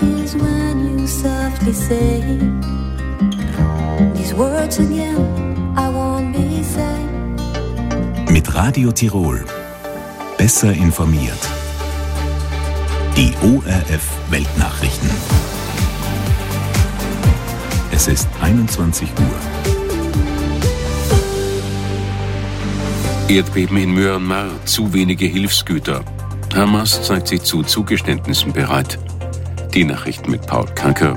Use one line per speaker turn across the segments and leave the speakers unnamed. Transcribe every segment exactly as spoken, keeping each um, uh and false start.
is when you softly say these words again, I won't be sad.
Mit Radio Tirol. Besser informiert. Die O R F Weltnachrichten. Es ist einundzwanzig Uhr.
Erdbeben in Myanmar, zu wenige Hilfsgüter. Hamas zeigt sich zu Zugeständnissen bereit. Die Nachrichten mit Paul Kanker.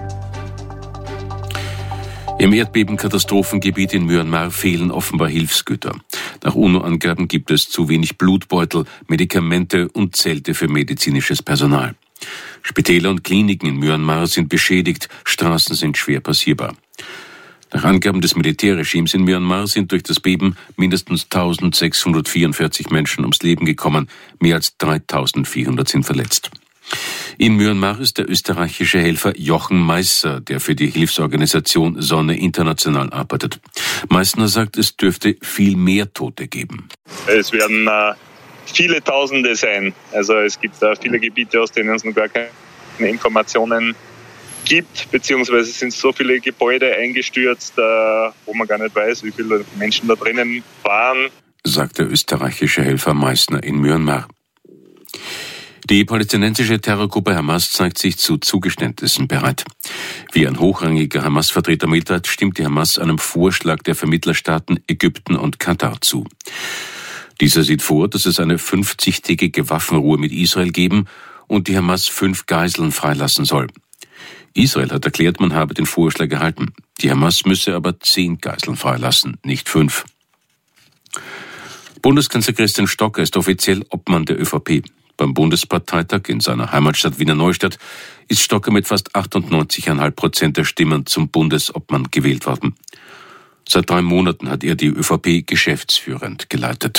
Im Erdbebenkatastrophengebiet in Myanmar fehlen offenbar Hilfsgüter. Nach UNO-Angaben gibt es zu wenig Blutbeutel, Medikamente und Zelte für medizinisches Personal. Spitäler und Kliniken in Myanmar sind beschädigt, Straßen sind schwer passierbar. Nach Angaben des Militärregimes in Myanmar sind durch das Beben mindestens eintausendsechshundertvierundvierzig Menschen ums Leben gekommen, mehr als dreitausendvierhundert sind verletzt. In Myanmar ist der österreichische Helfer Jochen Meisser, der für die Hilfsorganisation Sonne International arbeitet. Meissner sagt, es dürfte viel mehr Tote geben.
Es werden äh, viele Tausende sein. Also es gibt äh, viele Gebiete, aus denen es noch gar keine Informationen gibt, beziehungsweise sind so viele Gebäude eingestürzt, äh, wo man gar nicht weiß, wie viele Menschen da drinnen waren,
sagt der österreichische Helfer Meissner in Myanmar. Die palästinensische Terrorgruppe Hamas zeigt sich zu Zugeständnissen bereit. Wie ein hochrangiger Hamas-Vertreter mitteilt, stimmt die Hamas einem Vorschlag der Vermittlerstaaten Ägypten und Katar zu. Dieser sieht vor, dass es eine fünfzigtägige Waffenruhe mit Israel geben und die Hamas fünf Geiseln freilassen soll. Israel hat erklärt, man habe den Vorschlag erhalten. Die Hamas müsse aber zehn Geiseln freilassen, nicht fünf. Bundeskanzler Christian Stocker ist offiziell Obmann der ÖVP. Beim Bundesparteitag in seiner Heimatstadt Wiener Neustadt ist Stocker mit fast achtundneunzig Komma fünf Prozent der Stimmen zum Bundesobmann gewählt worden. Seit drei Monaten hat er die ÖVP geschäftsführend geleitet.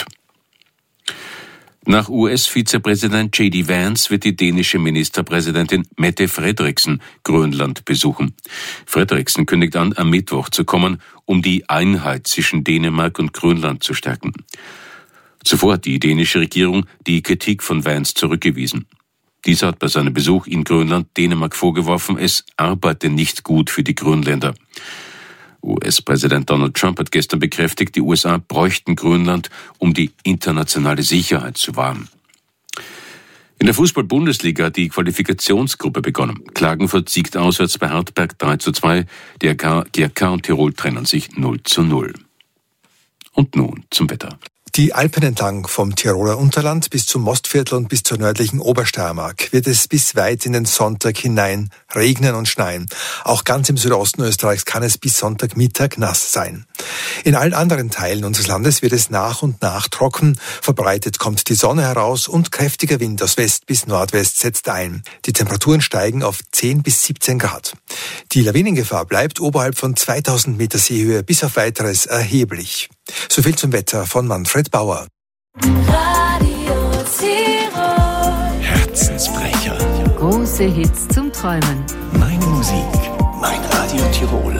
Nach U S-Vizepräsident J D Vance wird die dänische Ministerpräsidentin Mette Frederiksen Grönland besuchen. Frederiksen kündigt an, am Mittwoch zu kommen, um die Einheit zwischen Dänemark und Grönland zu stärken. Zuvor hat die dänische Regierung die Kritik von Vance zurückgewiesen. Dieser hat bei seinem Besuch in Grönland Dänemark vorgeworfen, es arbeite nicht gut für die Grönländer. U S-Präsident Donald Trump hat gestern bekräftigt, die U S A bräuchten Grönland, um die internationale Sicherheit zu wahren. In der Fußball-Bundesliga hat die Qualifikationsgruppe begonnen. Klagenfurt siegt auswärts bei Hartberg drei zu zwei, der G R K und Tirol trennen sich null zu null. Und nun zum Wetter.
Die Alpen entlang vom Tiroler Unterland bis zum Mostviertel und bis zur nördlichen Obersteiermark wird es bis weit in den Sonntag hinein regnen und schneien. Auch ganz im Südosten Österreichs kann es bis Sonntagmittag nass sein. In allen anderen Teilen unseres Landes wird es nach und nach trocken. Verbreitet kommt die Sonne heraus und kräftiger Wind aus West bis Nordwest setzt ein. Die Temperaturen steigen auf zehn bis siebzehn Grad. Die Lawinengefahr bleibt oberhalb von zweitausend Meter Seehöhe bis auf Weiteres erheblich. So viel zum Wetter von Manfred Bauer.
Radio Tirol.
Herzensbrecher.
Große Hits zum Träumen.
Meine Musik. Mein Radio Tirol.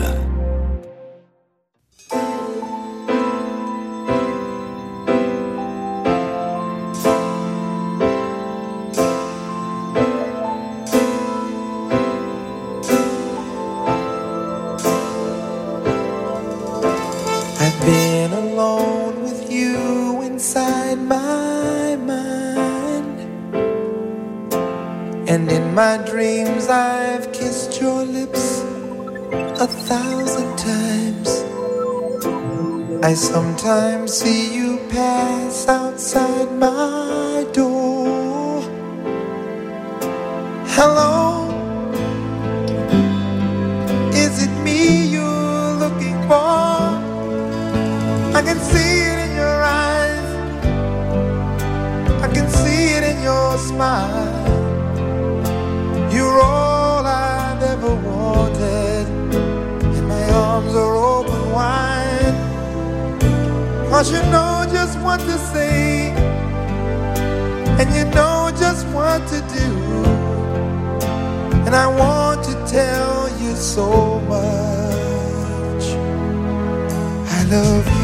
I've been alone with you inside my mind, and in my dreams I've kissed your lips a thousand times. I sometimes see you pass outside my door. Hello, is it me you're looking for? I can see it in your eyes, I can see it in your smile. You're all I've ever wanted, and my arms are open wide. 'Cause you know just what to say, and you know just what to do, and I want to tell you so much I love you.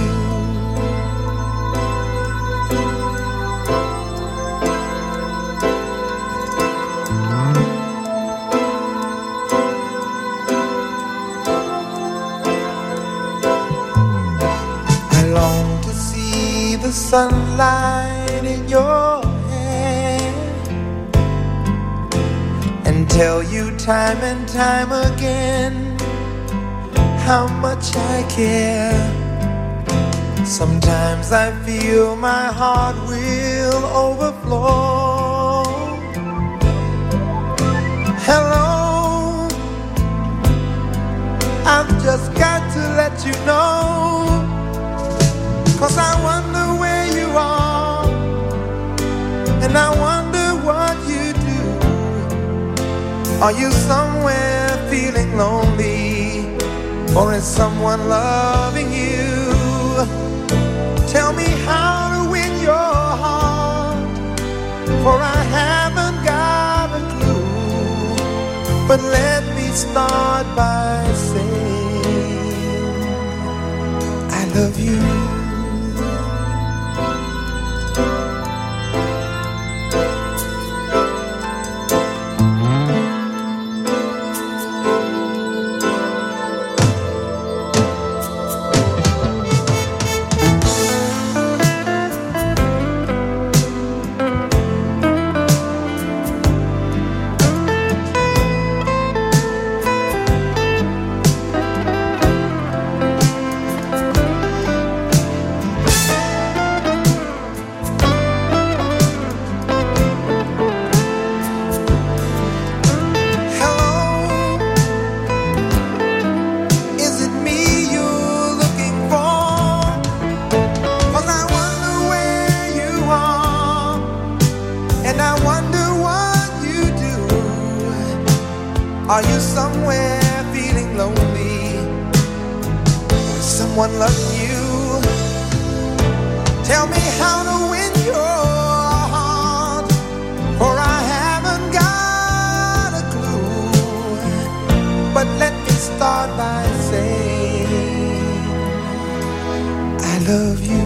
sunlight in your hair and tell you time and time again how much I care. Sometimes I feel my heart will overflow. Hello, I've just got to let you know, 'cause I wonder where you are, and I wonder what you do. Are you somewhere feeling lonely, or is someone loving you? Tell me how to win your heart, for I haven't got a clue. But let me start by saying I love you. Are you somewhere feeling lonely? Someone loving you? Tell me how to win your heart, for I haven't got a clue. But let me start by saying I love you.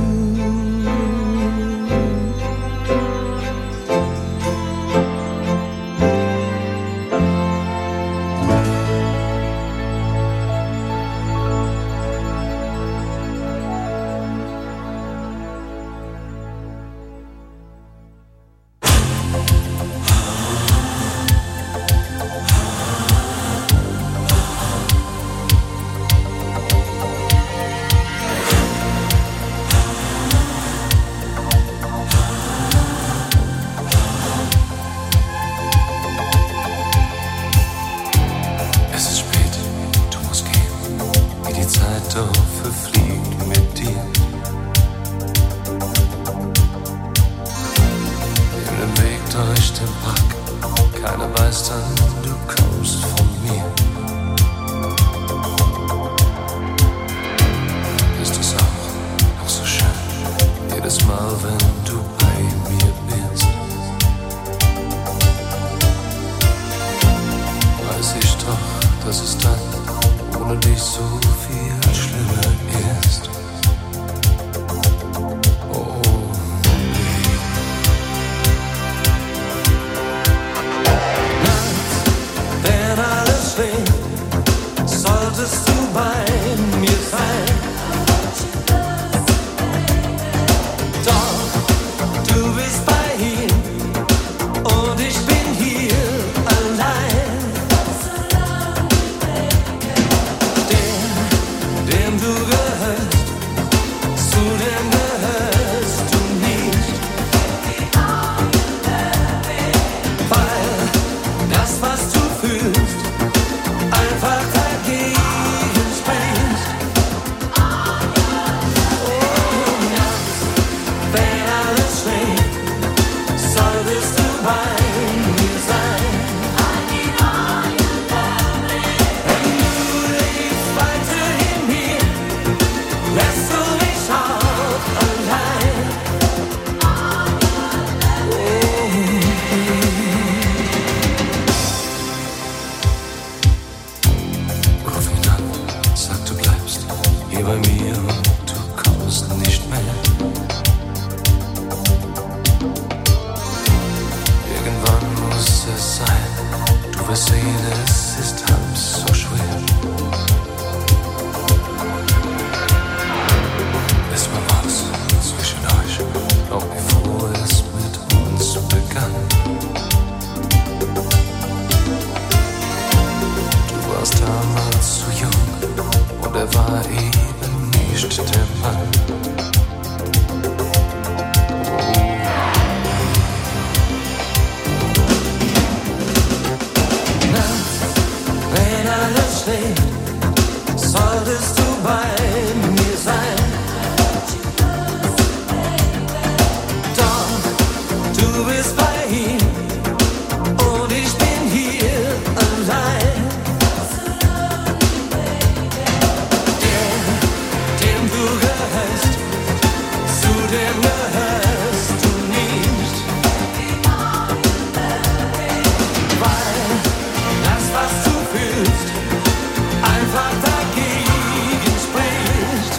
Ist mal was zwischen euch? war eben nicht der Mann. Solltest du bei mir sein, doch du bist bei ihm und ich bin hier allein. Der, dem du gehörst, zu dem gehörst du nicht, weil das, was du fühlst, einfach dagegen spricht.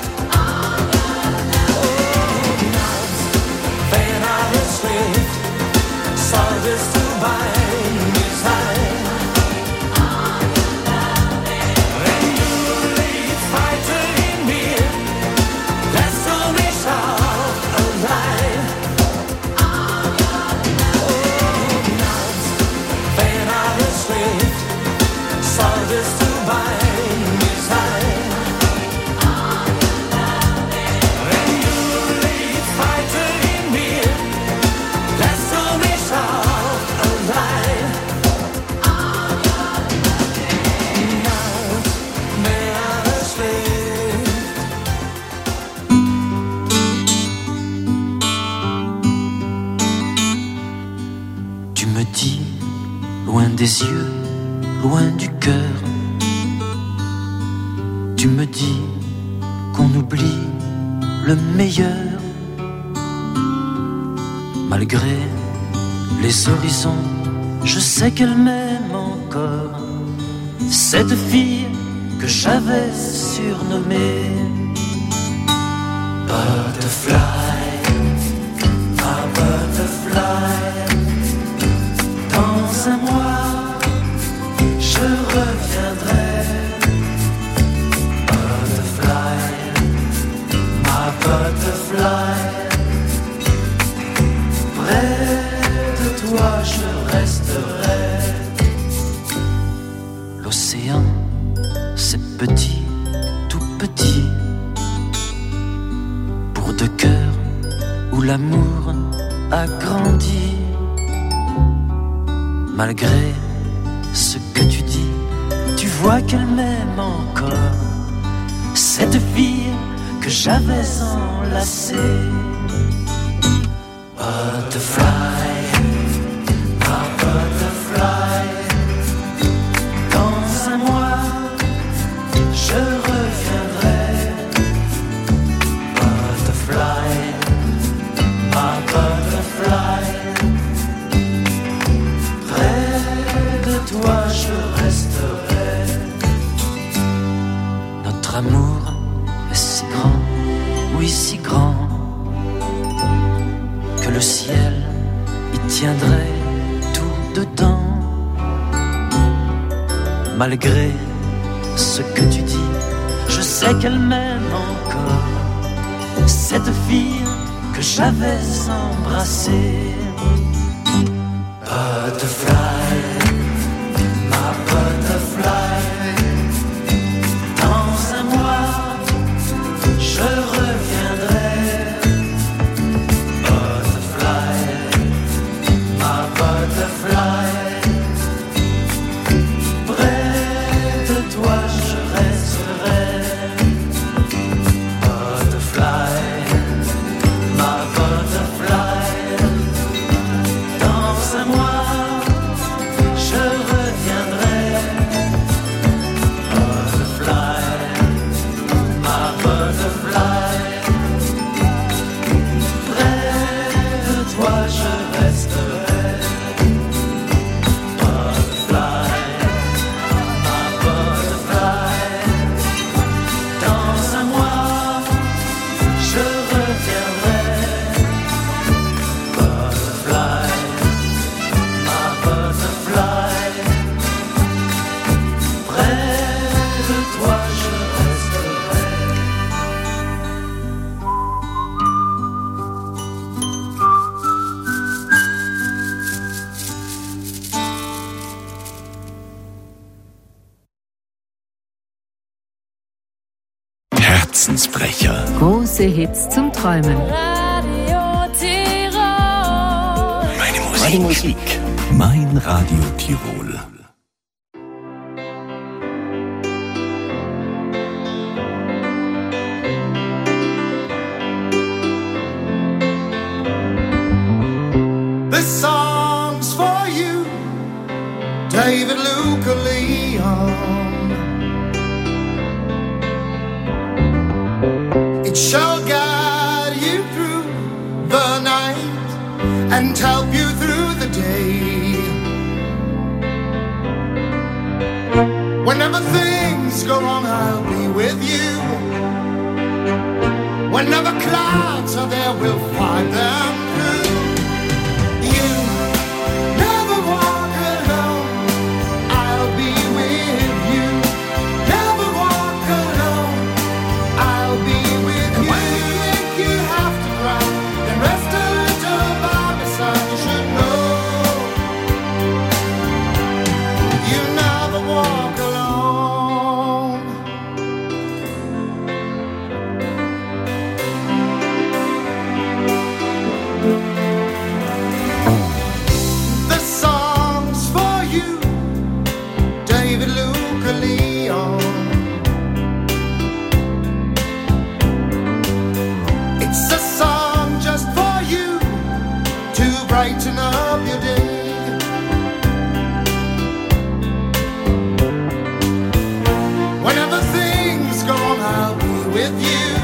Oh, nachts, wenn alles schläft, solltest du bei mir sein. Wenn du liebst weiter in mir, lässt du mich auch allein. Oh, nachts, wenn alles schläft, solltest du bei mir sein. Wenn du liebst weiter in mir, lässt du mich auch allein. Nachts, wenn alles schläft. Tu me dis, loin des yeux, loin du cœur, tu me dis qu'on oublie le meilleur. Malgré les horizons, je sais qu'elle m'aime encore, cette fille que j'avais surnommée Butterfly, ma butterfly. Dans un mois je reviendrai, butterfly, ma butterfly. Près de toi je resterai. L'océan, c'est petit, tout petit, pour deux cœurs où l'amour a grandi. Malgré ce que tu dis, tu vois qu'elle m'aime encore, cette fille que j'avais enlacée. Butterfly, ma butterfly. Dans un mois, je reviendrai. Butterfly, ma butterfly. Toi je resterai. Notre amour est si grand, oui si grand, que le ciel y tiendrait tout dedans. Malgré ce que tu dis, je sais qu'elle m'aime encore, cette fille que j'avais embrassée. Butterfly, butterfly. Dans un mois, je reviendrai. Butterfly, ma butterfly. Près de toi, je resterai. Butterfly, ma butterfly. Dans un mois, je
Herzensbrecher.
Große Hits zum Träumen.
Radio Tirol.
Meine Musik. Meine Musik. Mein Radio Tirol.
This song's for you, David Luca Leon. It shall guide you through the night and help you through the day. Whenever things go wrong, I'll be with you. Whenever clouds are there, we'll find them through. Brighten up your day. Whenever things go on, I'll be with you.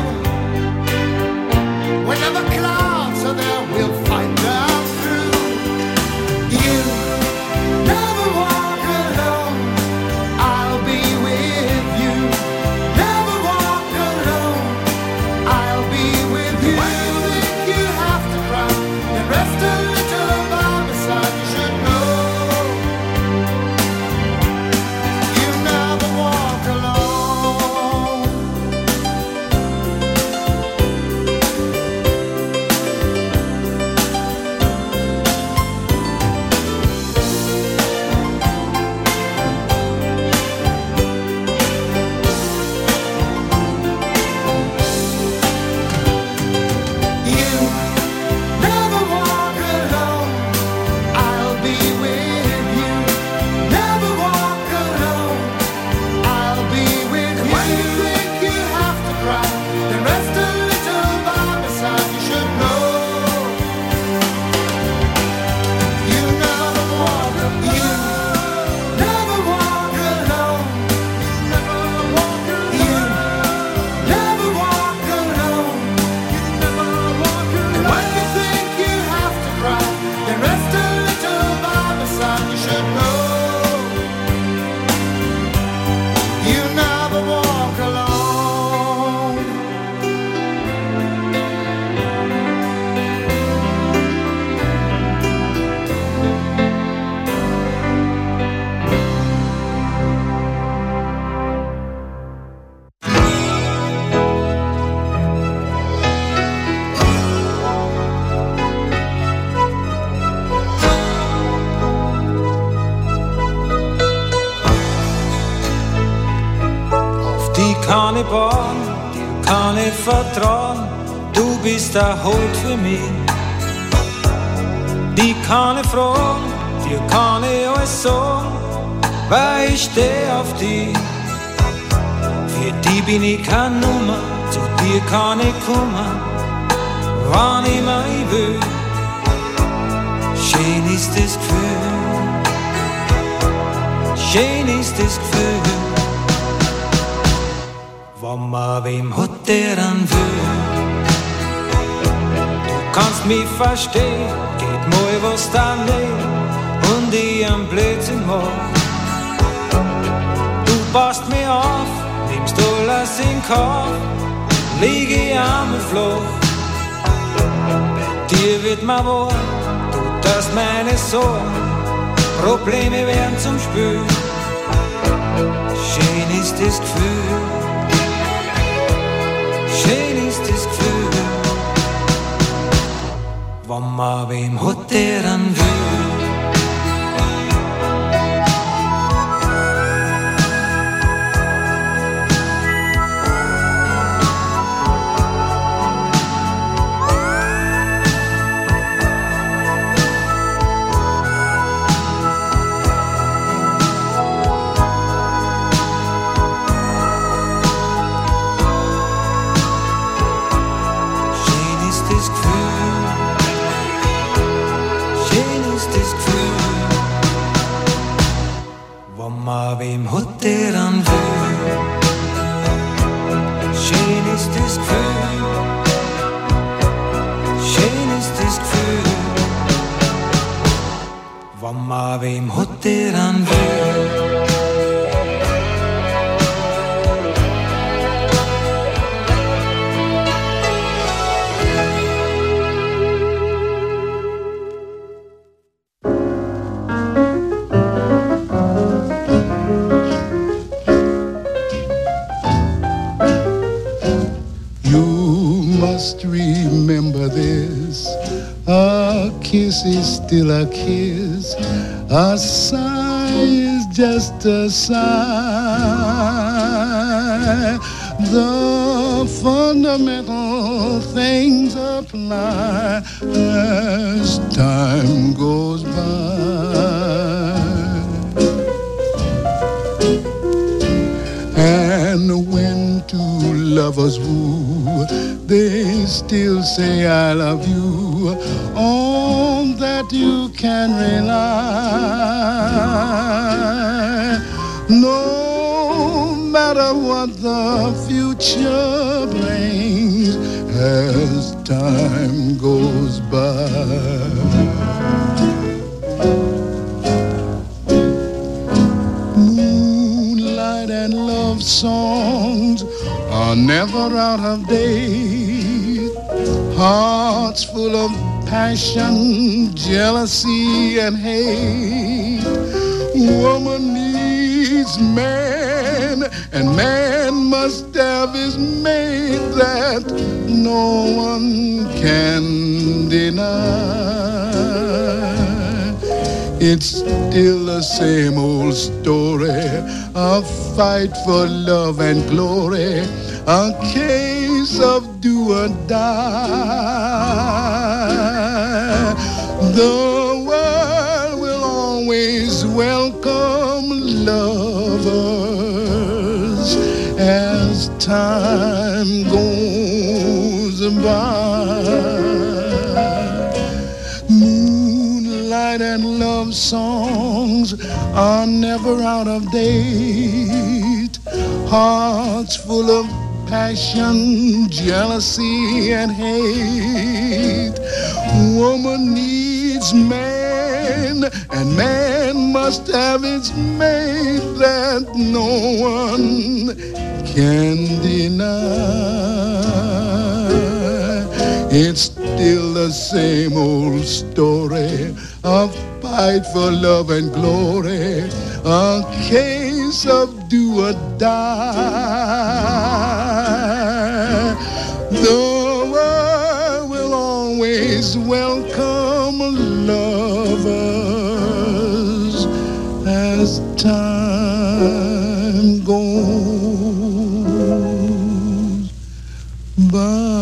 Whenever clouds are there, we'll find them through. You never walk alone, I'll be with you. Never walk alone, I'll be with you. When you think you have to cry, then rest a little by my side. You should know you never walk alone. You never walk alone, I'll be with you. Never walk alone, I'll be with you. When you think you have to cry, then rest a little by my side. You should know you never walk alone. You never walk alone. Never walk alone. You never walk alone. Never walk alone. When you think you have to cry, then rest a little by my side. You should know you never walk alone.
Auf die kann ich bauen, dir kann ich vertrauen, du bist der Halt für mich. Die kann ich fragen, dir kann ich alles sagen, weil ich steh auf die. Für die bin ich keine Nummer, zu dir kann ich kommen, wann immer ich will. Schön ist das Gefühl, schön ist das Gefühl. Wenn man wem hat, der dann will. Du kannst mich verstehen, geht mal was daneben und ich am Blödsinn mach. Du passt mir auf, nimmst alles in Kauf, lieg ich einmal flach. Bei dir wird mir wahr, du tust meine Sorgen, Probleme werden zum Spül. Schön ist das Gefühl, schön ist das Gefühl, wenn man wem hat, der dann will. Mama, wem hat der dann will? Schön ist das Gefühl, schön ist das Gefühl, wenn man wem hat der dann will.
Remember this, a kiss is still a kiss, a sigh is just a sigh. The fundamental things apply as time goes by. And when two lovers woo, they still say I love you, on that you can rely. No matter what the future brings as time goes by. Moonlight and love songs are never out of date. Hearts full of passion, jealousy, and hate. Woman needs man, and man must have his mate that no one can deny. It's still the same old story, a fight for love and glory, a case of do or die. The world will always welcome lovers as time goes by. Moonlight and love songs are never out of date. Hearts full of passion, jealousy, and hate. Woman needs man, and man must have its mate that no one can deny. It's still the same old story, a fight for love and glory, a case of do or die. The world will always welcome lovers as time goes by.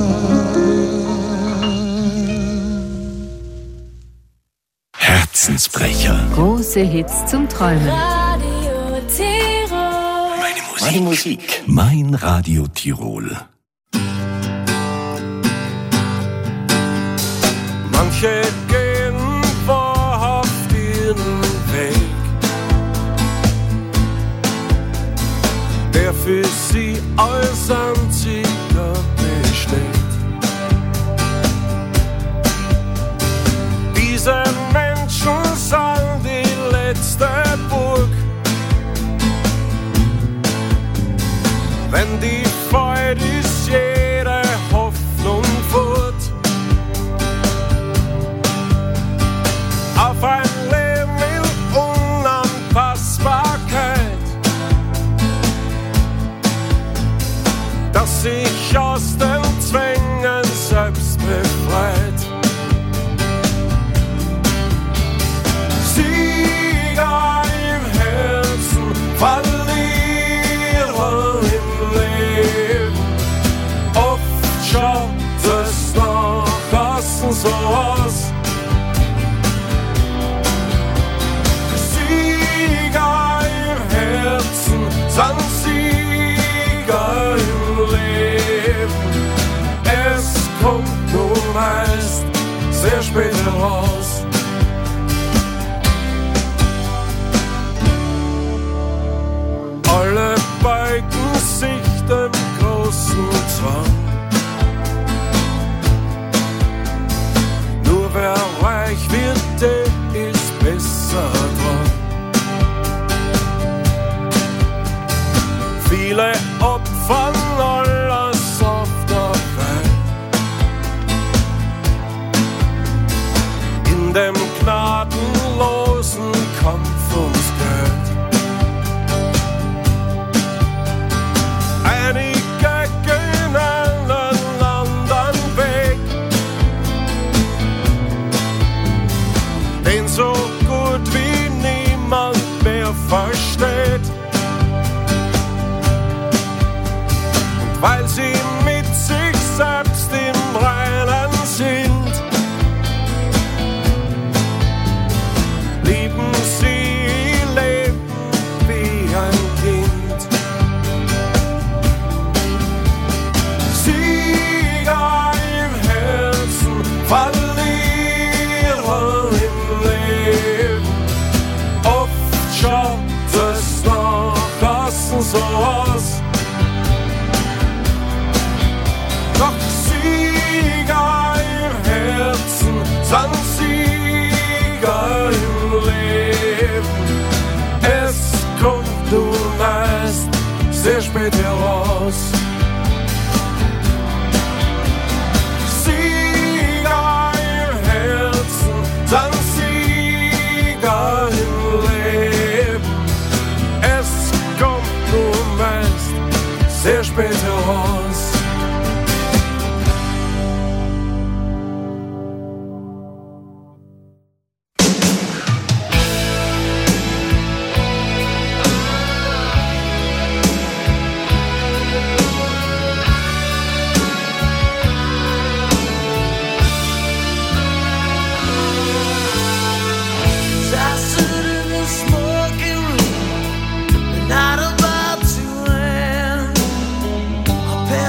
Herzensbrecher.
Große Hits zum Träumen.
Radio Tirol.
Meine Musik. Meine Musik. Mein Radio Tirol.
Manche gehen wahrhaft ihren Weg, der für sie als einziger besteht. Diese Menschen sind die letzte Burg, wenn die Feuer ist jede Hoffnung fort. Auf ein Leben in Unanpassbarkeit, das sich aus den Zwängen selbst befreit. Sieger im Herzen, Verlierer im Leben. Oft schaut es nach außen so aus. Sind Sieger im Leben. Es kommt nur meist sehr spät heraus. Zwang. Nur wer reich wird, der ist besser dran. Viele opfern alles auf der Welt. In dem gnadenlosen Kampf ums Geld. Einige gehen einen anderen Weg, den so gut wie niemand mehr versteht. Und weil sie mit sich selbst im Reinen sind, lieben sie ihr Leben wie ein Kind. Sieger im Herzen, Verlierer im Leben. Oft schaut es nach außen so aus, doch Sieger im Herzen sind Sieger im Leben. Es kommt nur meist sehr spät heraus. Sieger im Herzen sind Sieger im Leben. Es kommt nur meist sehr spät heraus.
Not about to end. I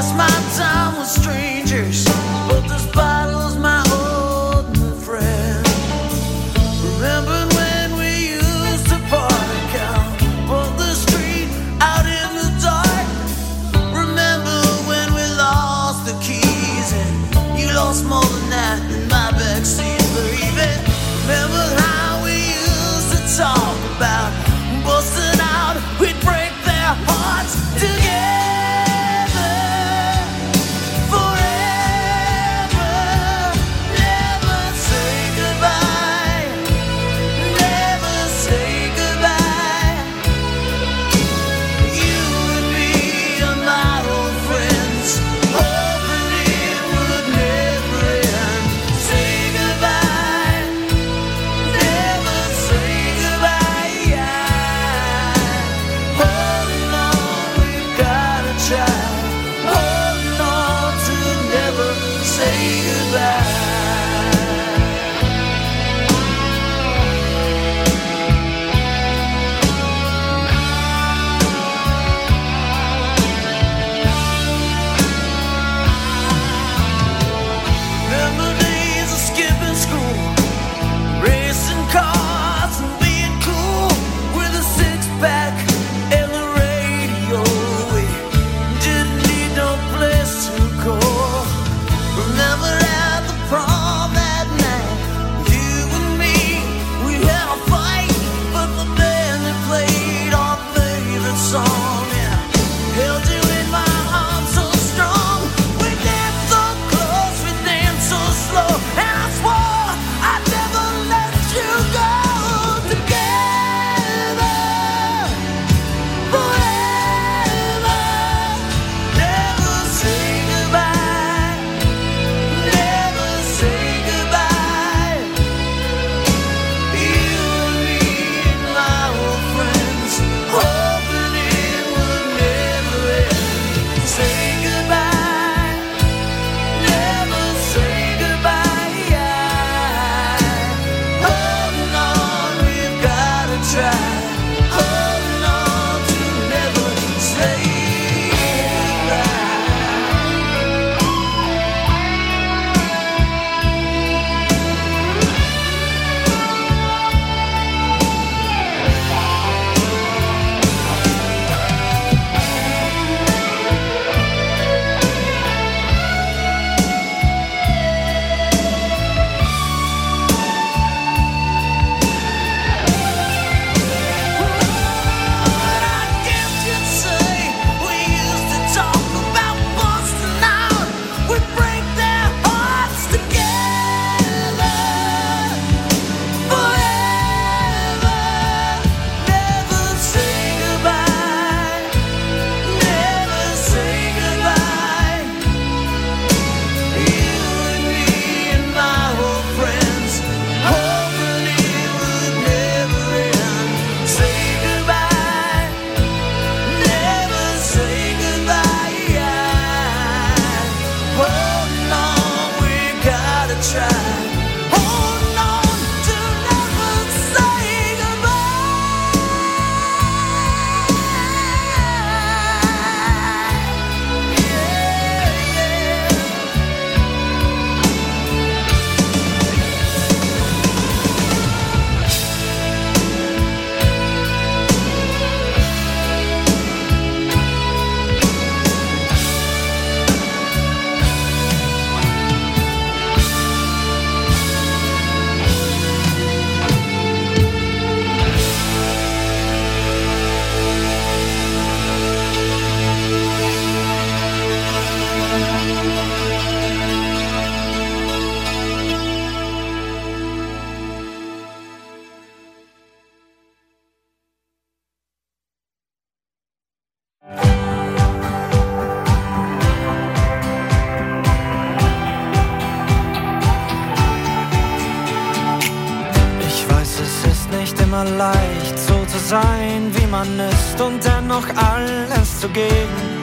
immer leicht, so zu sein, wie man ist und dennoch alles zu geben.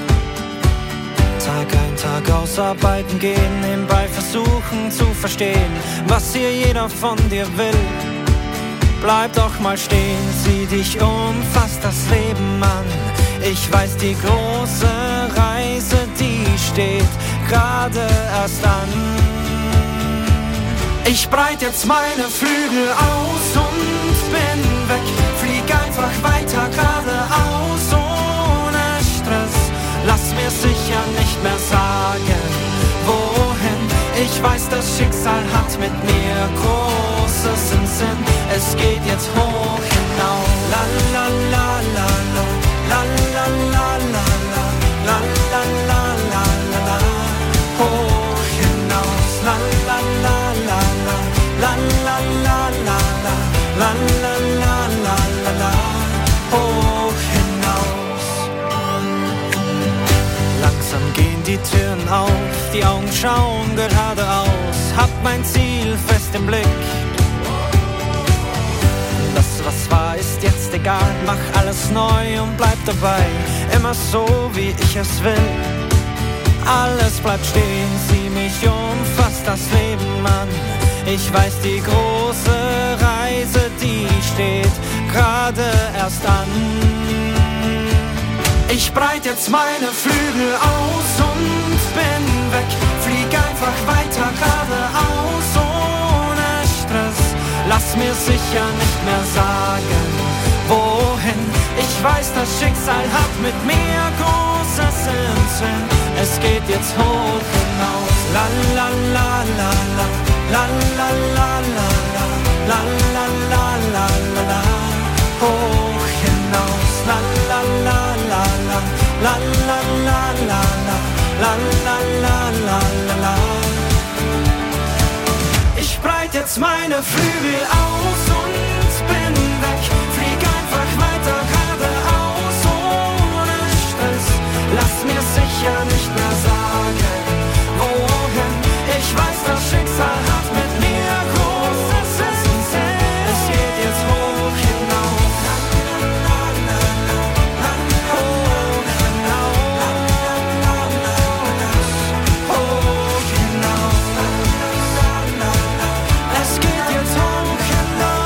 Tag ein, Tag aus arbeiten gehen, nebenbei versuchen zu verstehen, was hier jeder von dir will. Bleib doch mal stehen, sieh dich um, fass das Leben an. Ich weiß, die große Reise, die steht gerade erst an. Ich breit jetzt meine Flügel aus und bin weg, flieg einfach weiter geradeaus ohne Stress. Lass mir sicher nicht mehr sagen, wohin. Ich weiß, das Schicksal hat mit mir Großes im Sinn. Es geht jetzt hoch hinauf. La la la la la, la la la la la, la la la la la la. Hoch hinaus. La la la la la, la la la la la, la la la la la la. Hoch hinaus. Langsam gehen die Türen auf, die Augen schauen geradeaus. Hab mein Ziel fest im Blick. Das, was war, ist jetzt egal. Mach alles neu und bleib dabei. Immer so, wie ich es will. Alles bleibt stehen, sieh mich um, fass das Leben an. Ich weiß, die große Reise, die steht gerade erst an. Ich breit jetzt meine Flügel aus und bin weg. Flieg einfach weiter geradeaus ohne Stress. Lass mir sicher nicht mehr sagen, wohin. Ich weiß, das Schicksal hat mit mir Großes im Sinn. Es geht jetzt hoch hinaus. La la la la la, la la la la la, la la la la la la. Hoch hinaus. La la la la la, la la la la la, la la la la la la. Ich breit jetzt meine Flügel aus und bin weg. Flieg einfach weiter geradeaus ohne Stress. Lass mir sicher nicht mehr sagen, wohin. Ich weiß, das Schicksal hat mit mir Großes im Sinn. Es geht jetzt hoch hinaus. Hoch hinaus. Es geht jetzt hoch hinaus.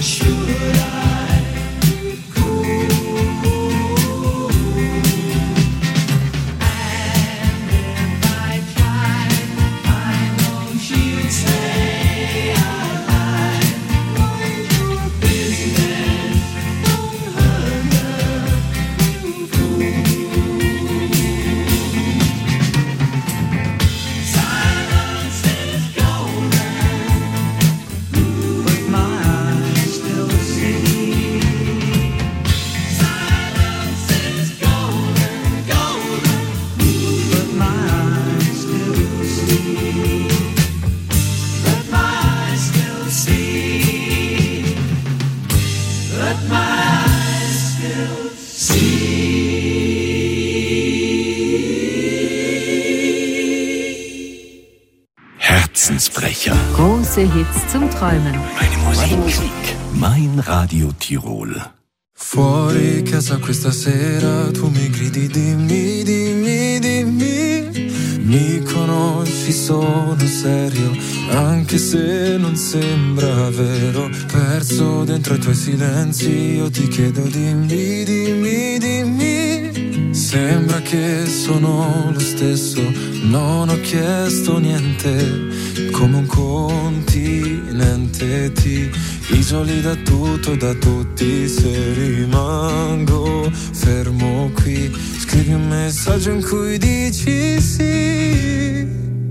Herzensbrecher.
Große Hits zum Träumen.
Meine Musik. Mein Radio Tirol.
Fuori casa questa sera tu mi gridi dimmi, dimmi, dimmi. Mi conosci, sono serio, anche se non sembra vero. Perso dentro i tuoi silenzi, io ti chiedo dimmi, dimmi, dimmi. Sembra che sono lo stesso, non ho chiesto niente. Come un continente ti isoli da tutto e da tutti. Se rimango fermo qui, scrivi un messaggio in cui dici sì.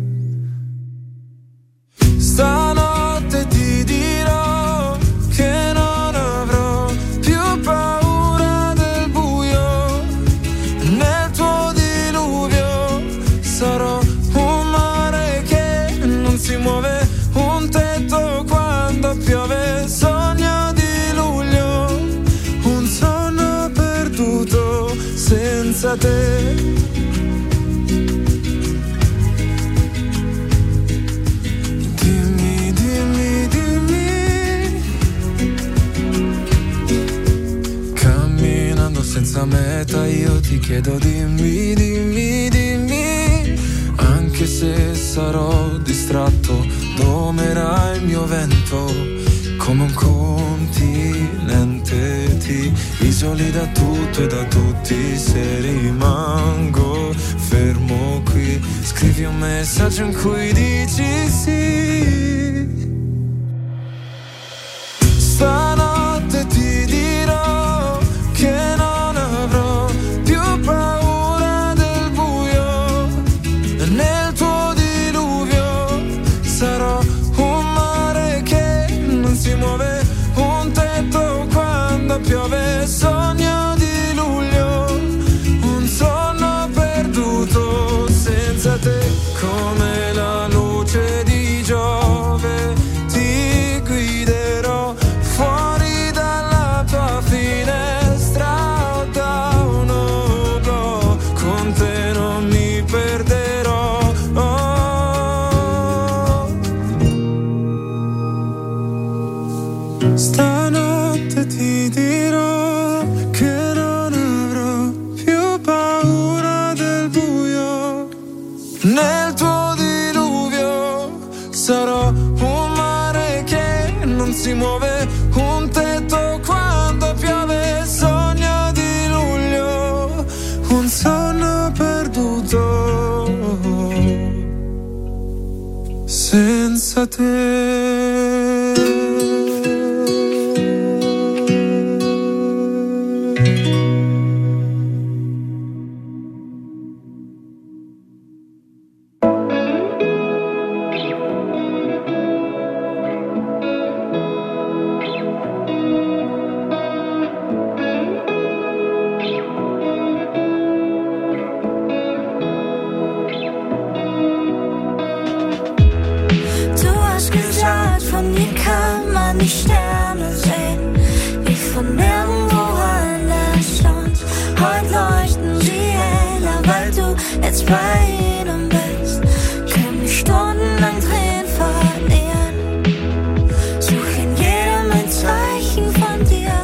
Stanotte ti dirò che non avrò più paura del buio. Nel tuo diluvio sarò un mare che non si muove, un tetto quando piove. Sogno di luglio, un sonno perduto senza te. Dimmi, dimmi, dimmi. Camminando senza meta io ti chiedo dimmi, dimmi, dimmi. Anche se sarò distratto, domerà il mio vento. Come un continente ti isoli da tutto e da tutti. Se rimango fermo qui, scrivi un messaggio in cui dici sì. Stanotte ti dirò che non avrò più paura del buio. Nel tuo diluvio sarò un mare che non si muove, un tetto quando piove. Sogno di luglio, un sonno perduto senza te. Come la luce di Giove ti guiderò fuori dalla tua finestra o da un oblò. Con te non mi perderò. Oh. Stanotte ti dirò che non avrò più paura del buio. Nel tuo diluvio sarò un mare che non si muove, un tetto quando piove. Sogno di luglio, un sonno perduto senza te.
Du hast gesagt, von mir kann man die Sterne sehen, wie von nirgendwo anders sonst. Heute leuchten sie heller, weil du jetzt bei ihnen bist. Können mich stundenlang Tränen verlieren, such in jedem ein Zeichen von dir.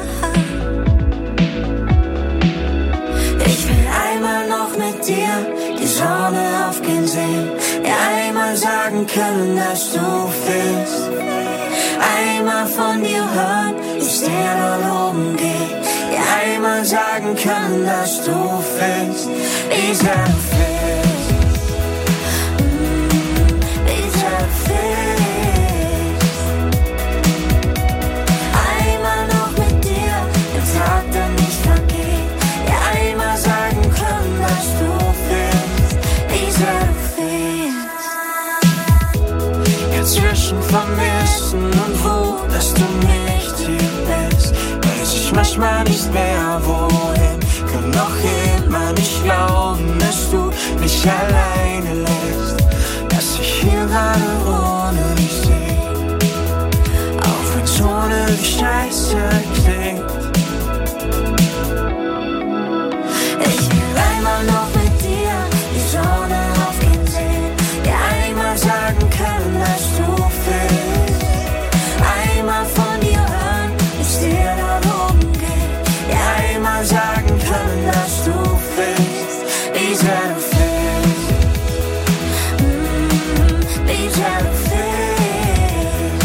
Ich will einmal noch mit dir die Sonne aufgehen sehen, dir einmal sagen können, dass du fehlst. Einmal von dir hören, wie dir dort oben geht, dir einmal sagen können, dass du fehlst, wie sehr du fehlst, mm, wie sehr du fehlst. Einmal noch mit dir, den Tag, der nicht vergeht, dir einmal sagen können, dass du fehlst, wie sehr du fehlst. Jetzt zwischen Vermissen und Wut, dass du nicht hier bist, weiß ich manchmal nicht mehr wohin, kann noch immer nicht glauben, dass du mich alleine lässt, dass ich hier gerade ohne dich seh, auch wenn's ohne dich scheiße klingt. Ich will einmal noch mit dir die Sonne aufgehen sehen, dir einmal sagen können, dass du fehlst, einmal von dir hören, ich dir dort oben geht, dir einmal sagen können, dass du fehlst, wie sehr du fehlst, mm, wie sehr du fehlst.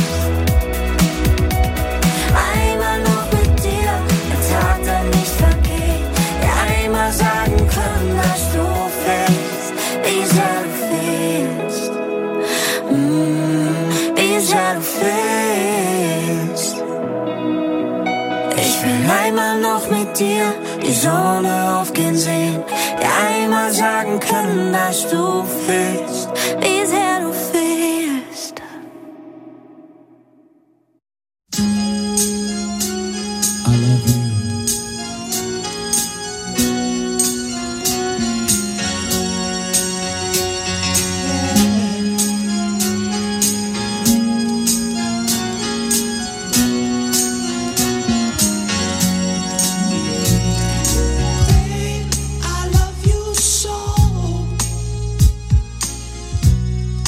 Einmal noch mit dir, ein Tag, der nicht vergeht, dir einmal sagen können, dass du fehlst, wie sehr du fehlst, mm, wie sehr du fehlst. Ich will einmal noch mit dir die Sonne aufgehen sehen, dir einmal sagen können, dass du fehlst, wie sehr du fehlst.
I love you.
I love you so.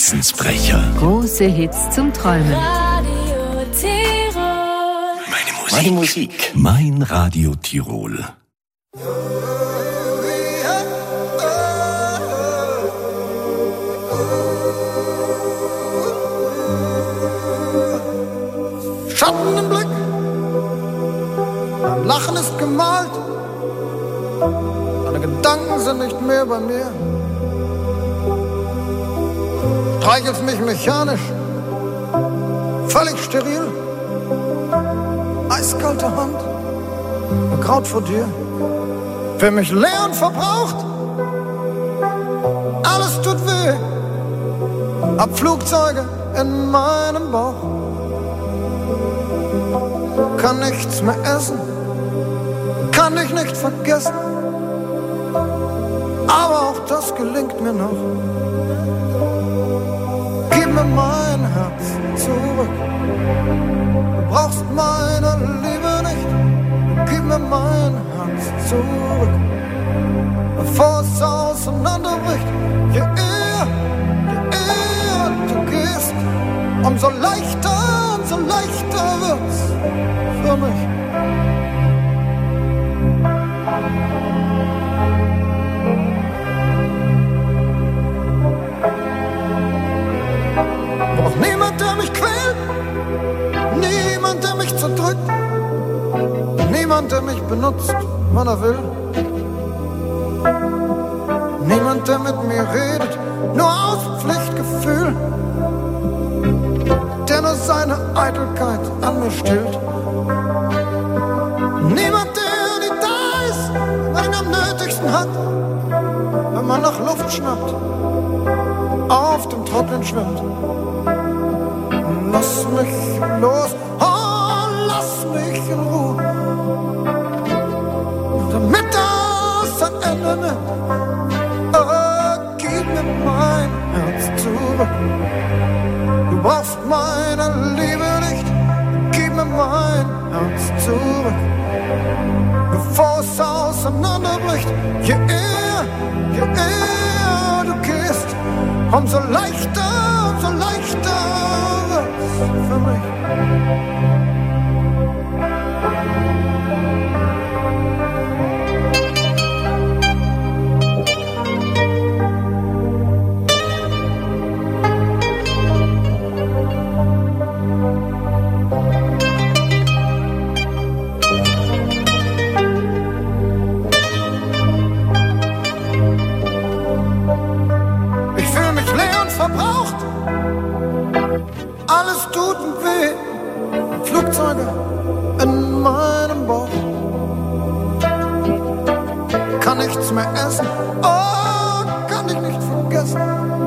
Herzensbrecher.
Große Hits zum Träumen.
Radio Tirol.
Meine Musik. Meine Musik. Mein Radio Tirol.
Schatten im Blick, mein Lachen ist gemalt, deine Gedanken sind nicht mehr bei mir. Streichelst mich mechanisch, völlig steril, eiskalte Hand, ein Kraut vor dir, für mich leer und verbraucht, alles tut weh, hab Flugzeuge in meinem Bauch. Kann nichts mehr essen, kann dich nicht vergessen, aber auch das gelingt mir noch. Gib mir mein Herz zurück, du brauchst meine Liebe nicht. Gib mir mein Herz zurück, bevor es auseinanderbricht. Je eher, je eher du gehst, umso leichter, umso leichter wird's für mich. Braucht niemand, der mich quält, niemand, der mich zerdrückt, niemand, der mich benutzt, wann er will. Niemand, der mit mir redet, nur aus Pflichtgefühl, der nur seine Eitelkeit an mir stillt. Niemand, der nicht da ist, wenn ihn am nötigsten hat, wenn man nach Luft schnappt, auf dem Trocknen schwimmt. Lass mich los, oh, lass mich in Ruhe, damit das ein Ende nimmt. Oh, gib mir mein Herz zurück. Du brauchst meine Liebe nicht, gib mir mein Herz zurück, bevor es auseinanderbricht. Je eher, je eher du gehst, umso leichter, umso leichter wird's für mich. Alles tut weh, Flugzeuge in meinem Bauch. Kann nichts mehr essen, oh, kann ich nicht vergessen,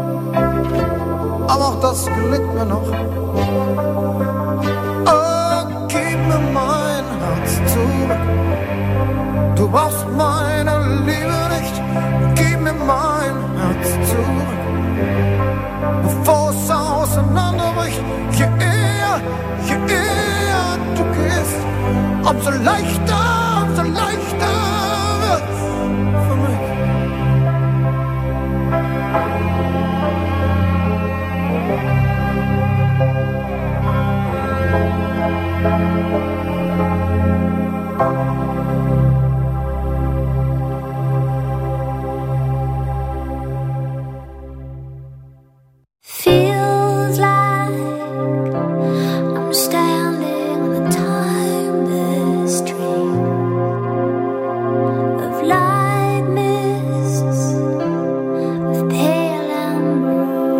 aber auch das gelingt mir noch. Oh, gib mir mein Herz zurück, du brauchst meine Liebe nicht, gib mir mein Herz zurück, bevor es auseinanderbricht. Je eher, je eher du gehst, umso leichter, umso leichter wird's für mich.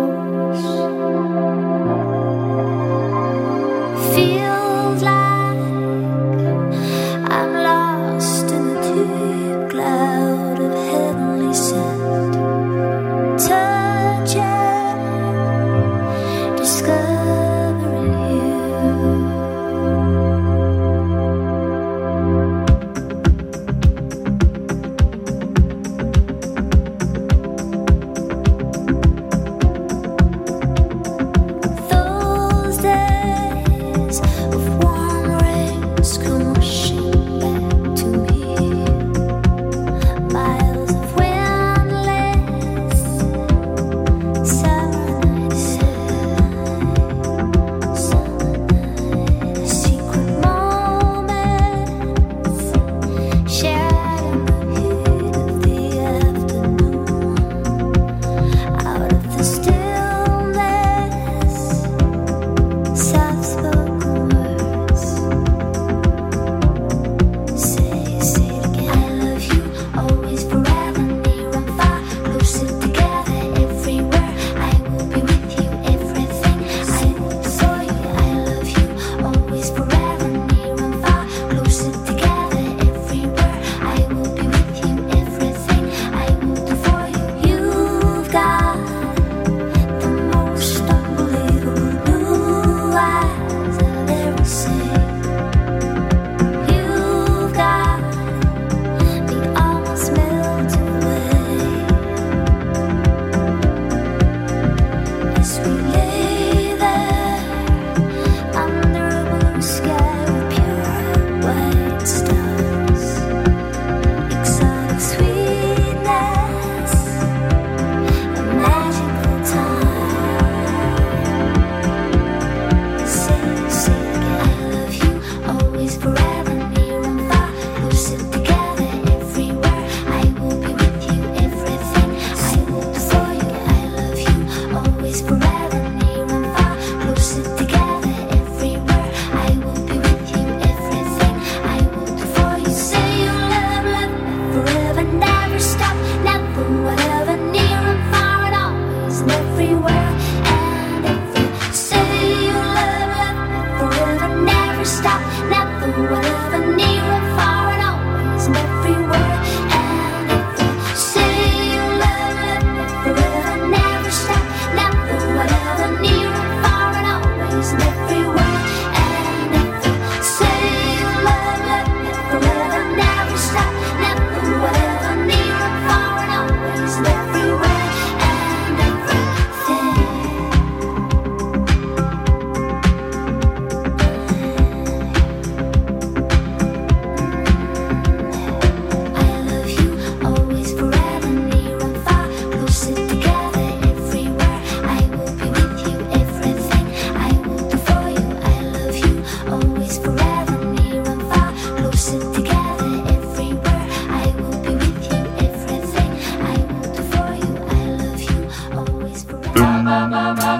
Feels like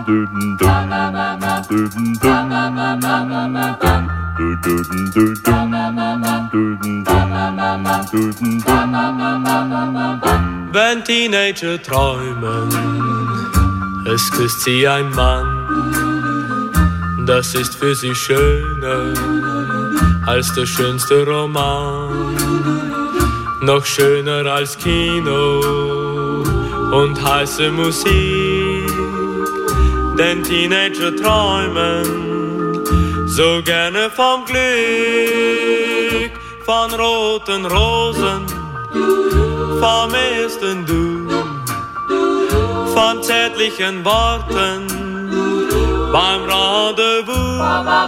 Wenn Teenager träumen, es küsst sie ein Mann, das ist für sie schöner als der schönste Roman, noch schöner als Kino und heiße Musik, denn Teenager träumen so gerne vom Glück, von roten Rosen, vom ersten Du, von zärtlichen Worten beim Rendezvous.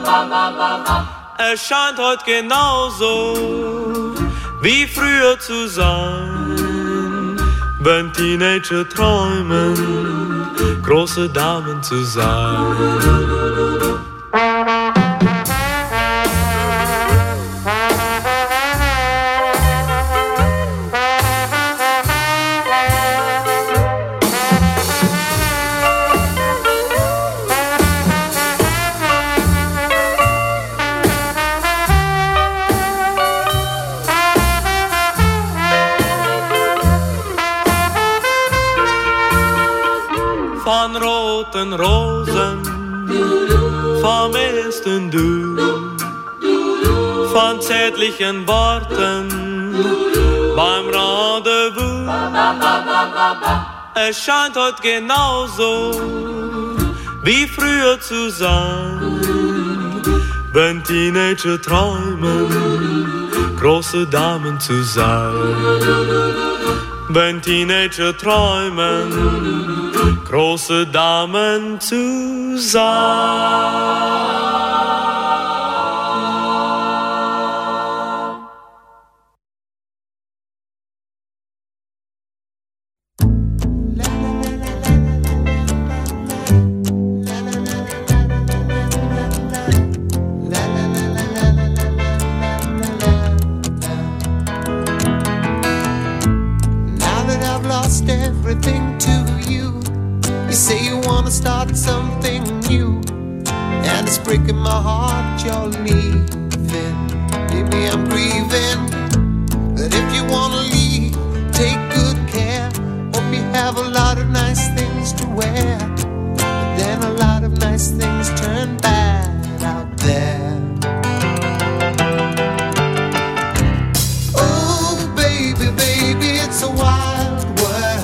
Es scheint heute genauso wie früher zu sein, wenn Teenager träumen, große Damen zu sein. Von roten Rosen, vom ersten Du, von zärtlichen Worten beim Rendezvous. Es scheint heute genauso wie früher zu sein, wenn Teenager träumen, große Damen zu sein. Wenn Teenager träumen, große Damen zu sein.
Everything to you. You say you wanna start something new, and it's breaking my heart you're leaving. Maybe I'm grieving, but if you wanna leave, take good care. Hope you have a lot of nice things to wear, but then a lot of nice things turn bad out there. Oh baby, baby, it's a wild world.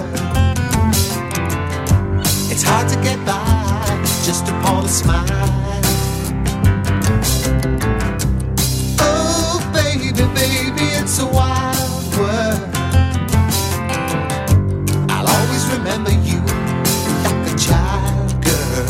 It's hard to get by just upon a smile. Oh baby, baby, it's a wild world. I'll always remember you like a child, girl.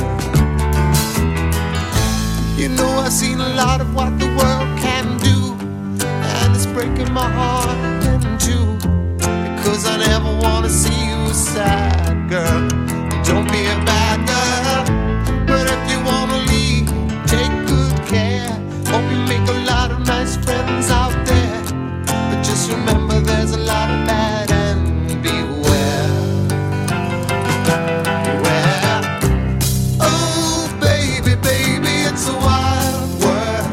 You know I've seen a lot of what the world can do, and it's breaking my heart in two, because I never want to see you sad, girl. Don't be a bad girl, but if you wanna leave, take good care. Hope you make a lot of nice friends out there, but just remember there's a lot of bad and beware. Beware. Oh baby, baby, it's a wild world.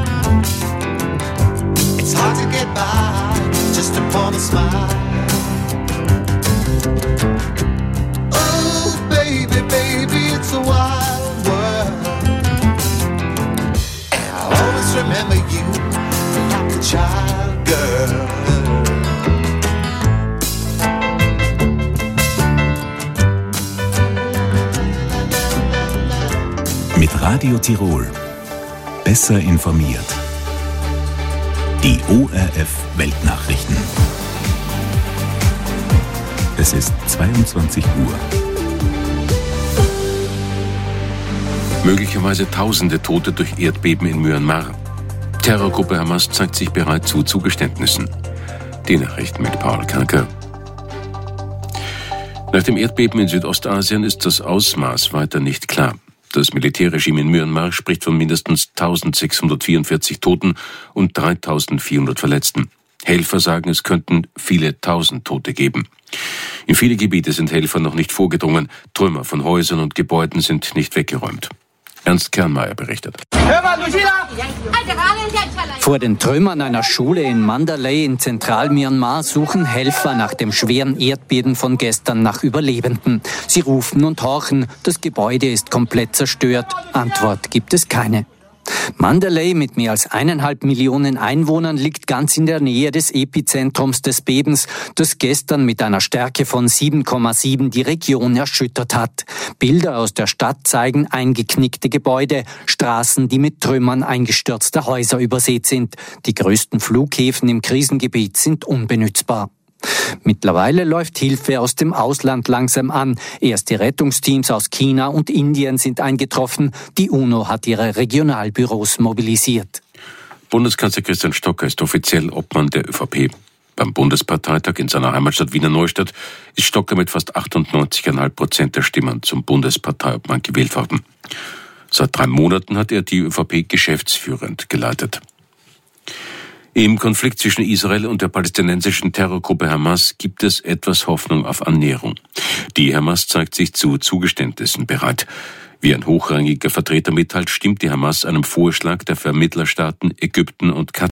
It's hard to get by just upon a smile. Baby, baby, it's a wild world, and I'll always remember you like a child, girl.
Mit Radio Tirol. Besser informiert. Die O R F Weltnachrichten. Es ist zweiundzwanzig Uhr.
Möglicherweise tausende Tote durch Erdbeben in Myanmar. Terrorgruppe Hamas zeigt sich bereit zu Zugeständnissen. Die Nachrichten mit Paul Kanker. Nach dem Erdbeben in Südostasien ist das Ausmaß weiter nicht klar. Das Militärregime in Myanmar spricht von mindestens eintausendsechshundertvierundvierzig Toten und dreitausendvierhundert Verletzten. Helfer sagen, es könnten viele tausend Tote geben. In viele Gebiete sind Helfer noch nicht vorgedrungen. Trümmer von Häusern und Gebäuden sind nicht weggeräumt. Ernst Kernmeier berichtet.
Vor den Trümmern einer Schule in Mandalay in Zentral-Myanmar suchen Helfer nach dem schweren Erdbeben von gestern nach Überlebenden. Sie rufen und horchen, das Gebäude ist komplett zerstört. Antwort gibt es keine. Mandalay mit mehr als eineinhalb Millionen Einwohnern liegt ganz in der Nähe des Epizentrums des Bebens, das gestern mit einer Stärke von sieben Komma sieben die Region erschüttert hat. Bilder aus der Stadt zeigen eingeknickte Gebäude, Straßen, die mit Trümmern eingestürzter Häuser übersät sind. Die größten Flughäfen im Krisengebiet sind unbenützbar. Mittlerweile läuft Hilfe aus dem Ausland langsam an. Erste Rettungsteams aus China und Indien sind eingetroffen. Die UNO hat ihre Regionalbüros mobilisiert.
Bundeskanzler Christian Stocker ist offiziell Obmann der ÖVP. Beim Bundesparteitag in seiner Heimatstadt Wiener Neustadt ist Stocker mit fast achtundneunzig Komma fünf Prozent der Stimmen zum Bundesparteiobmann gewählt worden. Seit drei Monaten hat er die ÖVP geschäftsführend geleitet. Im Konflikt zwischen Israel und der palästinensischen Terrorgruppe Hamas gibt es etwas Hoffnung auf Annäherung. Die Hamas zeigt sich zu Zugeständnissen bereit. Wie ein hochrangiger Vertreter mitteilt, stimmt die Hamas einem Vorschlag der Vermittlerstaaten Ägypten und Katar